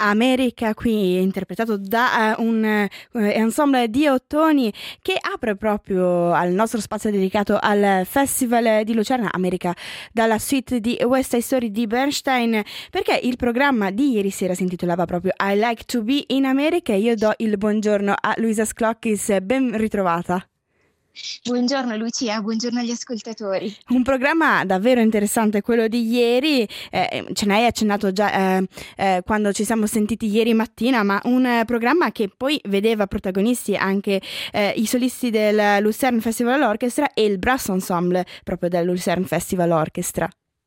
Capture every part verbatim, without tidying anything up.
America, qui interpretato da uh, un uh, ensemble di ottoni che apre proprio al nostro spazio dedicato al Festival di Lucerna, America, dalla suite di West Side Story di Bernstein, perché il programma di ieri sera si intitolava proprio I Like to Be in America. E io do il buongiorno a Luisa Sclockis, ben ritrovata. Buongiorno Lucia, buongiorno agli ascoltatori. Un programma davvero interessante quello di ieri, eh, ce ne hai accennato già eh, eh, quando ci siamo sentiti ieri mattina, ma un eh, programma che poi vedeva protagonisti anche eh, i solisti del Lucerne Festival Orchestra e il Brass Ensemble proprio del Lucerne Festival Orchestra.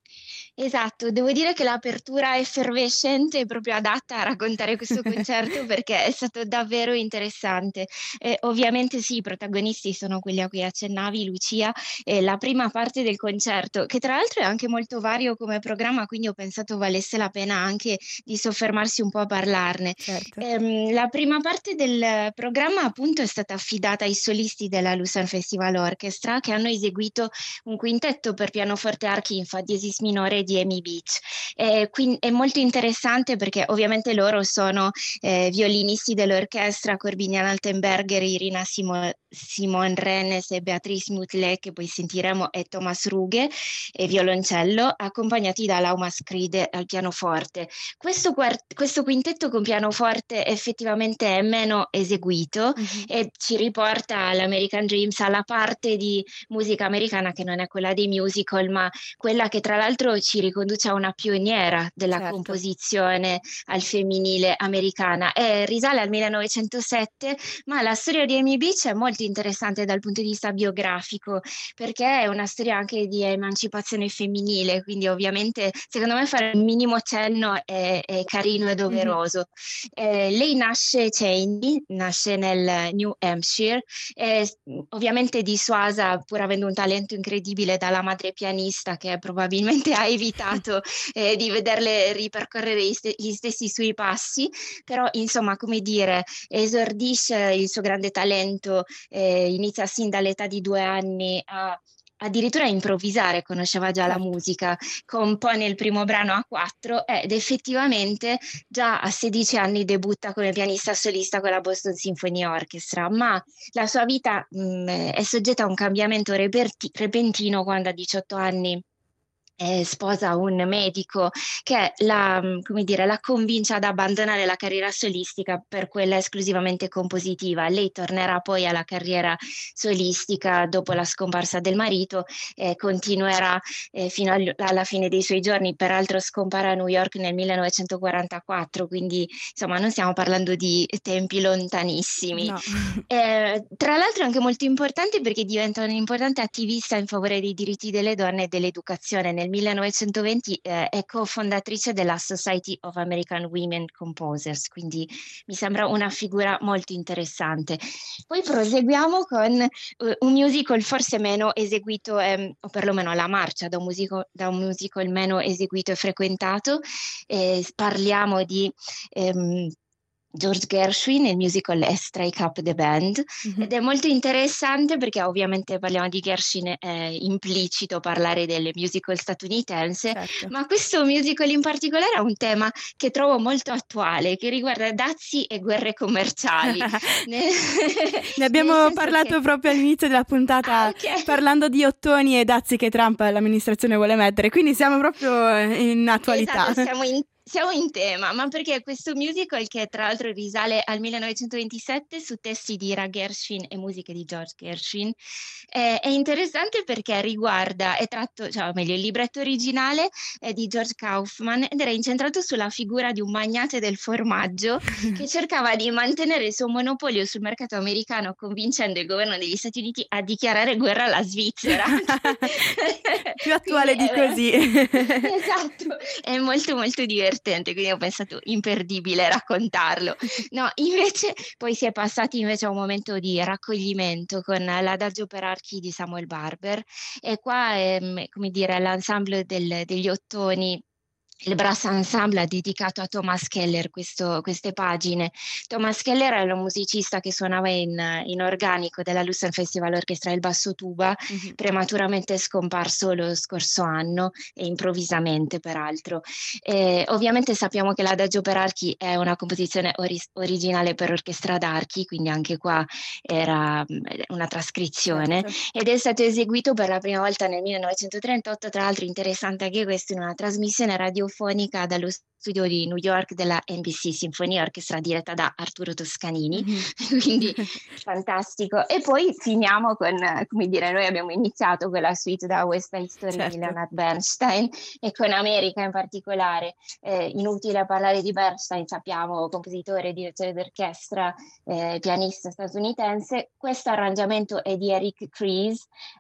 Esatto, devo dire che l'apertura effervescente è proprio adatta a raccontare questo concerto perché è stato davvero interessante. Eh, ovviamente sì, i protagonisti sono quelli a cui accennavi, Lucia, e la prima parte del concerto, che tra l'altro è anche molto vario come programma, quindi ho pensato valesse la pena anche di soffermarsi un po' a parlarne. Certo. Eh, la prima parte del programma appunto è stata affidata ai solisti della Lucerne Festival Orchestra, che hanno eseguito un quintetto per pianoforte archi in fa diesis minore di Amy Beach. Eh, quindi è molto interessante perché ovviamente loro sono eh, violinisti dell'orchestra, Corbinian Altenberger, Irina Simo- Simon Rennes e Beatrice Mutlet, che poi sentiremo, e Thomas Ruge, e violoncello, accompagnati da Lauma Scride al pianoforte. Questo, quart- questo quintetto con pianoforte effettivamente è meno eseguito mm-hmm. e ci riporta all'American Dreams, alla parte di musica americana che non è quella dei musical, ma quella che tra l'altro ci riconduce a una pioniera della certo. composizione al femminile americana. E risale al millenovecentosette, ma la storia di Amy Beach è molto interessante dal punto di vista biografico, perché è una storia anche di emancipazione femminile, quindi ovviamente secondo me fare un minimo cenno è, è carino e doveroso. Mm-hmm. Eh, lei nasce Cheney, nasce nel New Hampshire, è ovviamente dissuasa, pur avendo un talento incredibile, dalla madre pianista che probabilmente ha evitato eh, di vederle ripercorrere gli, st- gli stessi suoi passi, però insomma, come dire, esordisce il suo grande talento, eh, inizia sin dall'età di due anni a addirittura a improvvisare, conosceva già certo. la musica, compone il primo brano a quattro ed effettivamente già a sedici anni debutta come pianista solista con la Boston Symphony Orchestra, ma la sua vita mh, è soggetta a un cambiamento reperti- repentino quando a diciotto anni Eh, sposa un medico che la, come dire, la convince ad abbandonare la carriera solistica per quella esclusivamente compositiva. Lei tornerà poi alla carriera solistica dopo la scomparsa del marito e eh, continuerà eh, fino al, alla fine dei suoi giorni. Peraltro scompare a New York nel millenovecentoquarantaquattro, quindi insomma non stiamo parlando di tempi lontanissimi. No. eh, tra l'altro è anche molto importante perché diventa un'importante attivista in favore dei diritti delle donne e dell'educazione. Nel millenovecentoventi eh, è cofondatrice della Society of American Women Composers, quindi mi sembra una figura molto interessante. Poi proseguiamo con uh, un musical forse meno eseguito, ehm, o perlomeno la marcia da un, musico, da un musical meno eseguito e frequentato. Eh, parliamo di ehm, George Gershwin nel musical Strike Up the Band, mm-hmm. ed è molto interessante perché ovviamente parliamo di Gershwin, è implicito parlare delle musical statunitense, certo. ma questo musical in particolare ha un tema che trovo molto attuale, che riguarda dazi e guerre commerciali. ne... ne abbiamo parlato che... proprio all'inizio della puntata, ah, okay. parlando di ottoni e dazi che Trump l'amministrazione vuole mettere, quindi siamo proprio in attualità. Esatto, siamo in Siamo in tema, ma perché questo musical, che tra l'altro risale al millenovecentoventisette su testi di Ira Gershwin e musiche di George Gershwin, eh, è interessante perché riguarda, è tratto, cioè meglio, il libretto originale è di George Kaufman ed era incentrato sulla figura di un magnate del formaggio che cercava di mantenere il suo monopolio sul mercato americano, convincendo il governo degli Stati Uniti a dichiarare guerra alla Svizzera. Più attuale di così. Esatto, è molto molto divertente. Quindi ho pensato imperdibile raccontarlo. No, invece poi si è passati invece a un momento di raccoglimento con l'Adagio per archi di Samuel Barber, e qua è, come dire, l'ensemble del, degli ottoni il Brass Ensemble ha dedicato a Thomas Keller questo, queste pagine. Thomas Keller era un musicista che suonava in, in organico della Lucerne Festival Orchestra il basso tuba, mm-hmm. prematuramente scomparso lo scorso anno e improvvisamente peraltro. Eh, ovviamente sappiamo che l'Adagio per archi è una composizione ori- originale per orchestra d'archi, quindi anche qua era una trascrizione, certo. Ed è stato eseguito per la prima volta nel millenovecentotrentotto, tra l'altro interessante anche questo, in una trasmissione radio fonica dallo studio di New York della N B C Symphony Orchestra diretta da Arturo Toscanini, mm-hmm. quindi fantastico. E poi finiamo con, come dire, noi abbiamo iniziato con la suite da West Side Story, certo. di Leonard Bernstein, e con America in particolare. Eh, inutile parlare di Bernstein, sappiamo, compositore, direttore d'orchestra, eh, pianista statunitense. Questo arrangiamento è di Eric Kreis.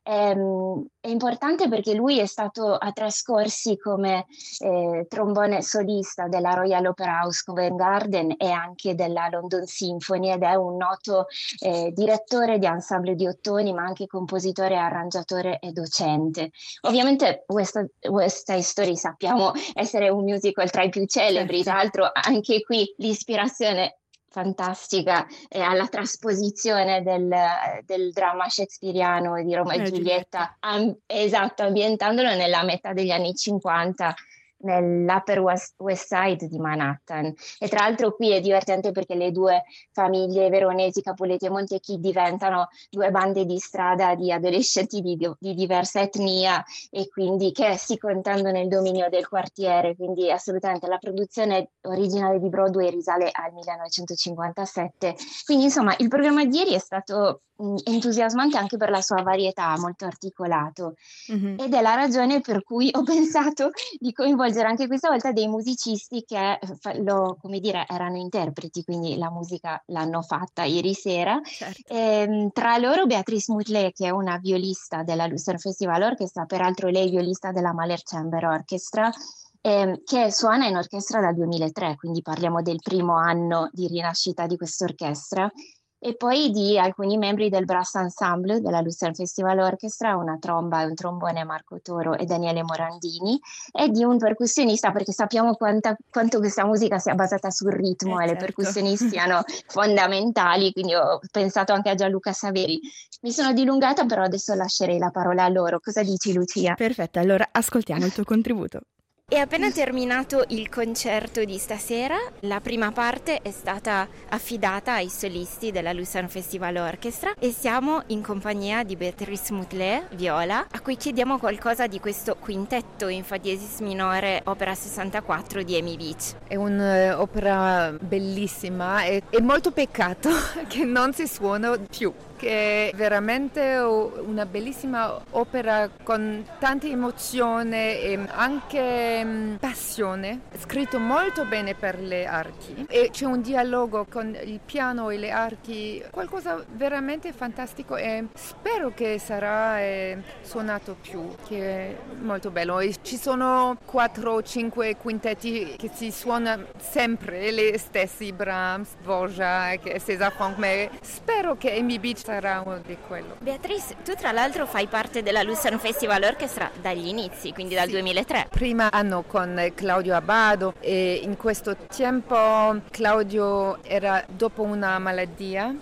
Ehm, è importante perché lui è stato a trascorsi come eh, trombone solista della Royal Opera House Covent Garden e anche della London Symphony, ed è un noto eh, direttore di ensemble di ottoni, ma anche compositore, arrangiatore e docente. Ovviamente West, West Side Story sappiamo essere un musical tra i più celebri, certo. Tra l'altro anche qui l'ispirazione fantastica eh, alla trasposizione del, del dramma shakespeariano di Romeo e Giulietta, am- esatto, ambientandolo nella metà degli anni cinquanta nell'Upper West, West Side di Manhattan. E tra l'altro qui è divertente perché le due famiglie veronesi, Capuletti e Montecchi, diventano due bande di strada di adolescenti di, di diversa etnia e quindi che si contando nel dominio del quartiere, quindi assolutamente la produzione originale di Broadway risale al millenovecentocinquantasette. Quindi insomma il programma di ieri è stato entusiasmante anche per la sua varietà, molto articolato, mm-hmm. ed è la ragione per cui ho pensato di coinvolgere anche questa volta dei musicisti che lo, come dire, erano interpreti, quindi la musica l'hanno fatta ieri sera, certo. E, tra loro Beatrice Moutelet, che è una violista della Lucerne Festival Orchestra, peraltro lei violista della Mahler Chamber Orchestra, eh, che suona in orchestra dal duemilatré, quindi parliamo del primo anno di rinascita di quest'orchestra. E poi di alcuni membri del Brass Ensemble della Lucerne Festival Orchestra, una tromba e un trombone, Marco Toro e Daniele Morandini, e di un percussionista, perché sappiamo quanta, quanto questa musica sia basata sul ritmo, eh, e certo. Le percussioni siano fondamentali, quindi ho pensato anche a Gianluca Saveri. Mi sono dilungata, però adesso lascerei la parola a loro. Cosa dici, Lucia? Perfetto, allora ascoltiamo il tuo contributo. È appena terminato il concerto di stasera. La prima parte è stata affidata ai solisti della Lucerne Festival Orchestra e siamo in compagnia di Beatrice Moutelet, viola, a cui chiediamo qualcosa di questo quintetto in fa diesis minore, opera sessantaquattro di Amy Beach. È un'opera bellissima e è molto peccato che non si suona più, che è veramente una bellissima opera con tanta emozione e anche passione, scritto molto bene per le archi, e c'è un dialogo con il piano e le archi, qualcosa veramente fantastico, e spero che sarà eh, suonato più, che è molto bello. E ci sono quattro o cinque quintetti che si suonano sempre le stessi, Brahms, Dvorak, César Franck, ma spero che Amy Beach sarà uno di quello. Beatrice, tu tra l'altro fai parte della Lucerne Festival Orchestra dagli inizi, quindi dal sì. duemilatré. Prima anno con Claudio Abbado, e in questo tempo Claudio era dopo una malattia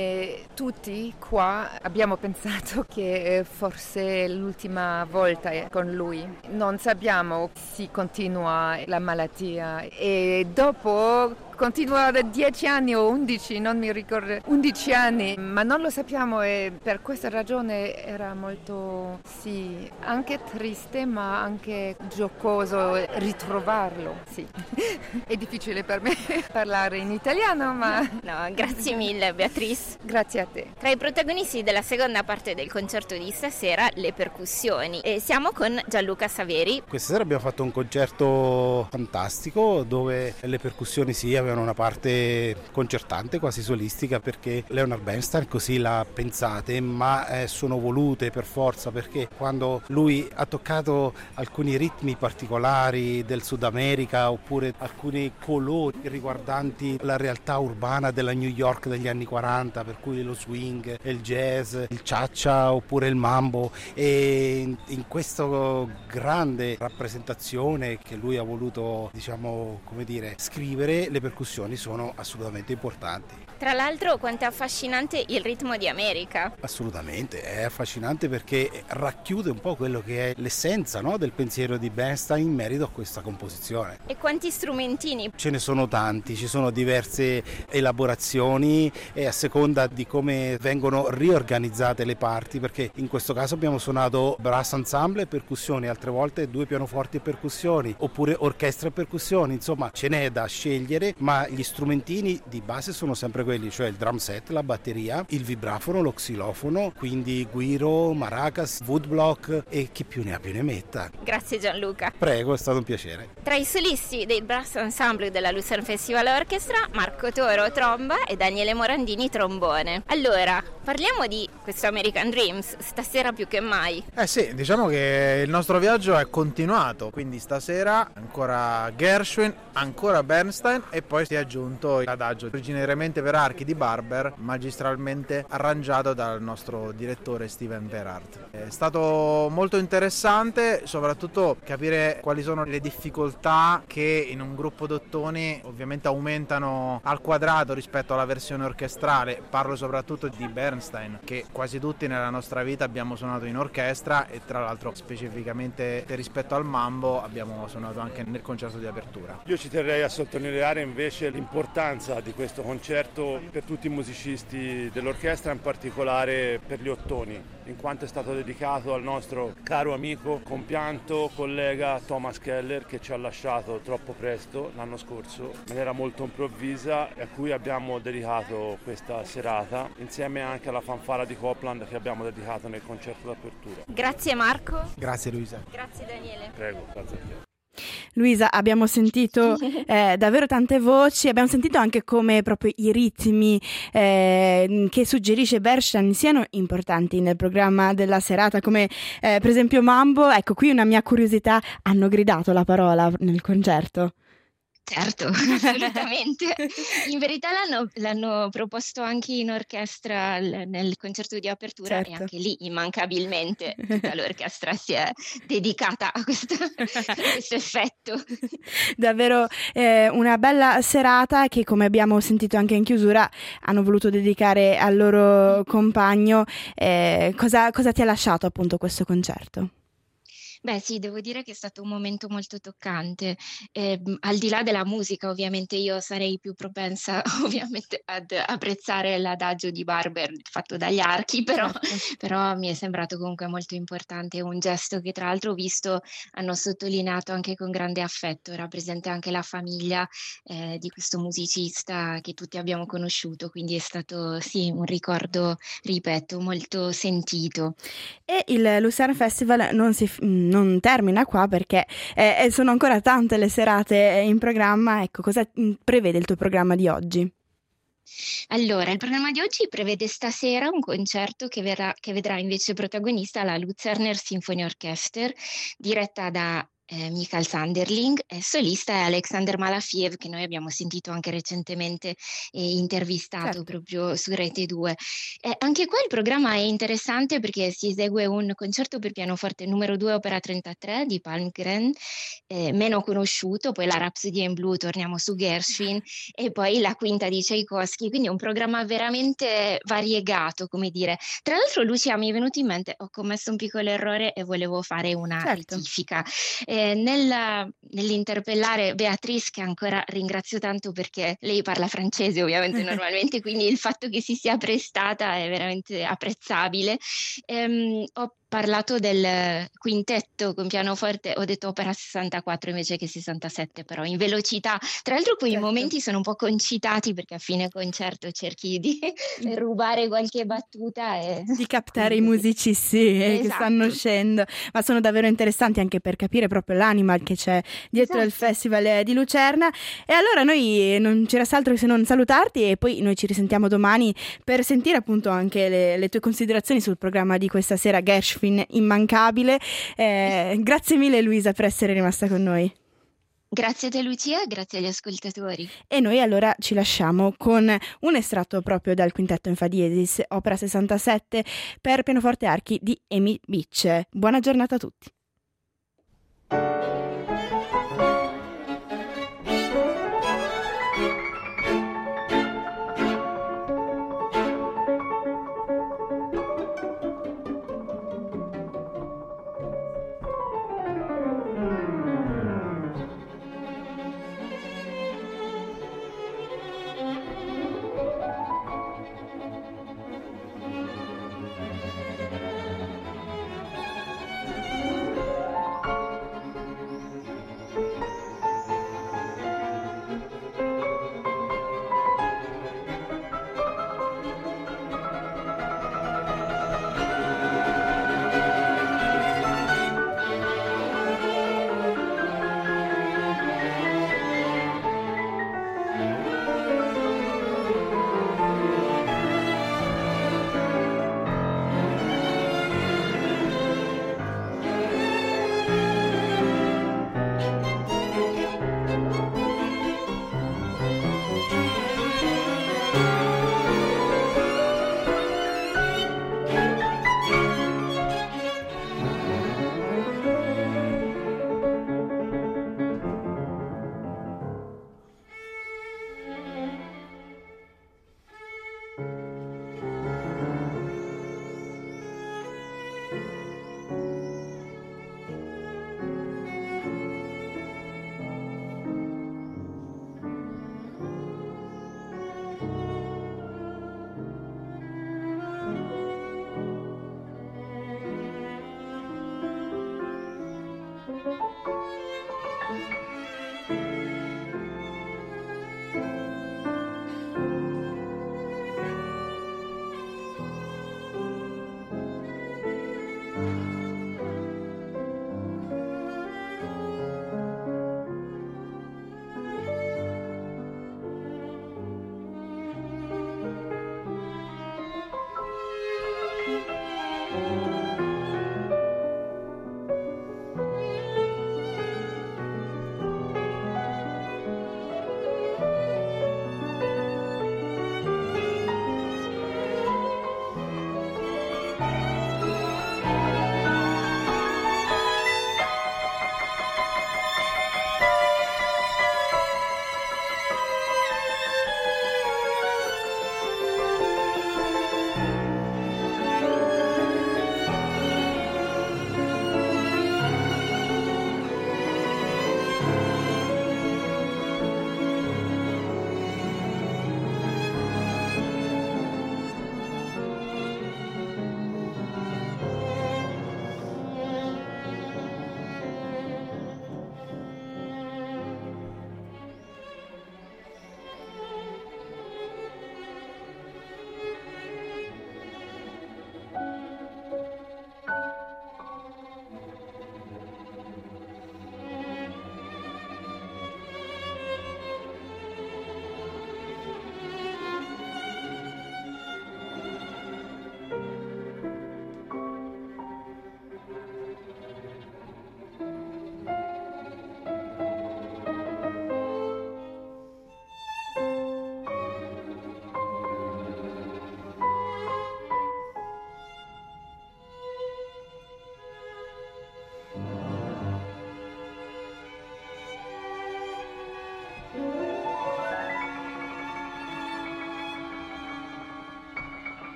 e tutti qua abbiamo pensato che forse è l'ultima volta con lui. Non sappiamo se continua la malattia, e dopo continua da dieci anni o undici, non mi ricordo, undici anni, ma non lo sappiamo, e per questa ragione era molto, sì, anche triste ma anche giocoso ritrovarlo, sì. È difficile per me parlare in italiano, ma... No, grazie mille Beatrice. Grazie a te. Tra i protagonisti della seconda parte del concerto di stasera, le percussioni, e siamo con Gianluca Saveri. Questa sera abbiamo fatto un concerto fantastico dove le percussioni sì avevano avevano una parte concertante, quasi solistica, perché Leonard Bernstein così l'ha pensate, ma eh, sono volute per forza, perché quando lui ha toccato alcuni ritmi particolari del Sud America oppure alcuni colori riguardanti la realtà urbana della New York degli anni quaranta, per cui lo swing, il jazz, il cha-cha oppure il mambo, e in, in questa grande rappresentazione che lui ha voluto, diciamo, come dire, scrivere, le percussioni sono assolutamente importanti. Tra l'altro, quanto è affascinante il ritmo di America. Assolutamente, è affascinante perché racchiude un po' quello che è l'essenza, no, del pensiero di Bernstein in merito a questa composizione. E quanti strumentini? Ce ne sono tanti, ci sono diverse elaborazioni e a seconda di come vengono riorganizzate le parti, perché in questo caso abbiamo suonato brass ensemble e percussioni, altre volte due pianoforti e percussioni, oppure orchestra e percussioni, insomma ce n'è da scegliere, ma gli strumentini di base sono sempre quelli, cioè il drum set, la batteria, il vibrafono, lo xilofono, quindi guiro, maracas, woodblock e chi più ne ha più ne metta. Grazie Gianluca. Prego, è stato un piacere. Tra i solisti del Brass Ensemble della Lucerne Festival Orchestra, Marco Toro tromba e Daniele Morandini trombone. Allora, parliamo di questo American Dreams, stasera più che mai. Eh sì, diciamo che il nostro viaggio è continuato, quindi stasera ancora Gershwin, ancora Bernstein e poi si è aggiunto l'adagio originariamente per archi di Barber, magistralmente arrangiato dal nostro direttore Steven Berhardt. È stato molto interessante soprattutto capire quali sono le difficoltà che in un gruppo d'ottoni ovviamente aumentano al quadrato rispetto alla versione orchestrale. Parlo soprattutto di Bernstein, che quasi tutti nella nostra vita abbiamo suonato in orchestra e tra l'altro specificamente rispetto al mambo abbiamo suonato anche nel concerto di apertura. Io ci terrei a sottolineare invece l'importanza di questo concerto per tutti i musicisti dell'orchestra, in particolare per gli ottoni, in quanto è stato dedicato al nostro caro amico, compianto collega Thomas Keller, che ci ha lasciato troppo presto l'anno scorso in maniera molto improvvisa, e a cui abbiamo dedicato questa serata insieme anche alla fanfara di Copland che abbiamo dedicato nel concerto d'apertura. Grazie Marco. Grazie Luisa. Grazie Daniele. Prego, grazie a te. Luisa, abbiamo sentito eh, davvero tante voci, abbiamo sentito anche come proprio i ritmi eh, che suggerisce Bernstein siano importanti nel programma della serata, come eh, per esempio Mambo. Ecco, qui una mia curiosità: hanno gridato la parola nel concerto? Certo, assolutamente. In verità l'hanno, l'hanno proposto anche in orchestra nel concerto di apertura, certo. E anche lì immancabilmente tutta l'orchestra si è dedicata a questo, a questo effetto. Davvero eh, una bella serata che, come abbiamo sentito anche in chiusura, hanno voluto dedicare al loro compagno. Eh, cosa, cosa ti ha lasciato appunto questo concerto? Beh sì, devo dire che è stato un momento molto toccante, eh, al di là della musica ovviamente io sarei più propensa ovviamente ad apprezzare l'adagio di Barber fatto dagli archi, però, però mi è sembrato comunque molto importante, un gesto che tra l'altro ho visto hanno sottolineato anche con grande affetto, era presente anche la famiglia eh, di questo musicista che tutti abbiamo conosciuto, quindi è stato sì un ricordo, ripeto, molto sentito. E il Lucerne Festival non si non termina qua perché eh, sono ancora tante le serate in programma. Ecco, cosa prevede il tuo programma di oggi? Allora, il programma di oggi prevede stasera un concerto che, verrà, che vedrà invece protagonista la Luzerner Symphony Orchester, diretta da Eh, Michael Sanderling, è solista, è Alexander Malafiev, che noi abbiamo sentito anche recentemente e intervistato, certo, proprio su Rete due. Eh, anche qua il programma è interessante perché si esegue un concerto per pianoforte numero due opera trentatré di Palmgren, eh, meno conosciuto, poi la Rhapsody in Blue, torniamo su Gershwin, e poi la quinta di Tchaikovsky, quindi un programma veramente variegato, come dire. Tra l'altro, Lucia, mi è venuto in mente, ho commesso un piccolo errore e volevo fare una certo. rettifica. Eh, nella, nell'interpellare Beatrice, che ancora ringrazio tanto perché lei parla francese ovviamente normalmente, quindi il fatto che si sia prestata è veramente apprezzabile, ehm, ho parlato del quintetto con pianoforte, ho detto opera sessantaquattro invece che sessantasette, però in velocità. Tra l'altro quei Certo. momenti sono un po' concitati perché a fine concerto cerchi di rubare qualche battuta e di captare i musicisti eh, che Esatto. stanno uscendo, ma sono davvero interessanti anche per capire proprio l'anima che c'è dietro il Esatto. Festival di Lucerna. E allora noi non ci resta altro che se non salutarti, e poi noi ci risentiamo domani per sentire appunto anche le, le tue considerazioni sul programma di questa sera, Gershwin immancabile. Eh, grazie mille Luisa per essere rimasta con noi. Grazie a te Lucia, grazie agli ascoltatori. E noi allora ci lasciamo con un estratto proprio dal quintetto in fa diesis, opera sessantasette per pianoforte e archi di Amy Beach. Buona giornata a tutti.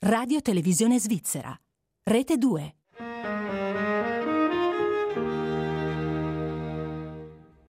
Radio Televisione Svizzera. Rete due.